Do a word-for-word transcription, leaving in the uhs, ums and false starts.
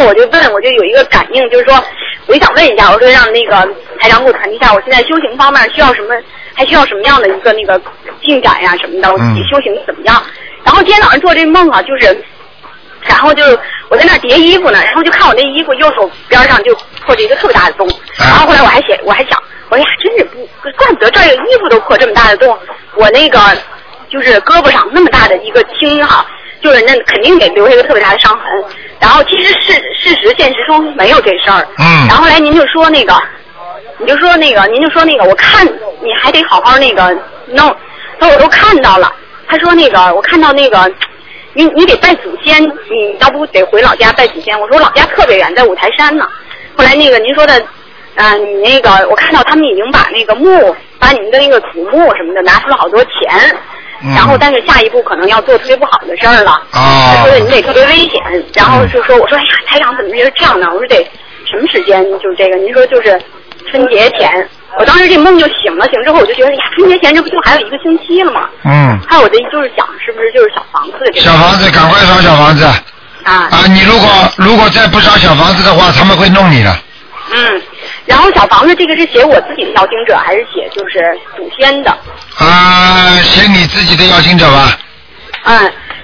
我就问，我就有一个感应，就是说，我就想问一下，我说让那个台长给我传递一下，我现在修行方面需要什么，还需要什么样的一个那个进展呀、啊、什么的，我自己修行怎么样？嗯、然后今天早上做这梦啊，就是，然后就我在那叠衣服呢，然后就看我那衣服右手边上就破着一个特别大的洞，然后后来我还写，我还想，我说呀，真是不怪不得这个衣服都破这么大的洞，我那个就是胳膊上那么大的一个青哈。就是那肯定得留下一个特别大的伤痕，然后其实事事实现实中没有这事儿。嗯。然后后来您就说那个，你就说那个，您就说那个，我看你还得好好那个弄，他说我都看到了。他说那个我看到那个，你你得拜祖先，你要不得回老家拜祖先。我说我老家特别远，在五台山呢。后来那个您说的，啊、呃，你那个我看到他们已经把那个墓，把你们的那个祖墓什么的拿出了好多钱。然后，但是下一步可能要做特别不好的事儿了。哦。他说的你得特别危险，然后就说我说哎呀，台长怎么是这样呢？我说得什么时间？就是这个，您说就是春节前。我当时这梦就醒了，醒之后我就觉得呀，春节前这不就还有一个星期了吗？嗯。还有我的就是想，是不是就是小房子？ 小房子，赶快烧小房子。啊。啊，你如果如果再不烧小房子的话，他们会弄你的。 嗯。然后小房子这个是写我自己的要经者，还是写就是祖先的？ 啊，写你自己的要经者吧。 嗯，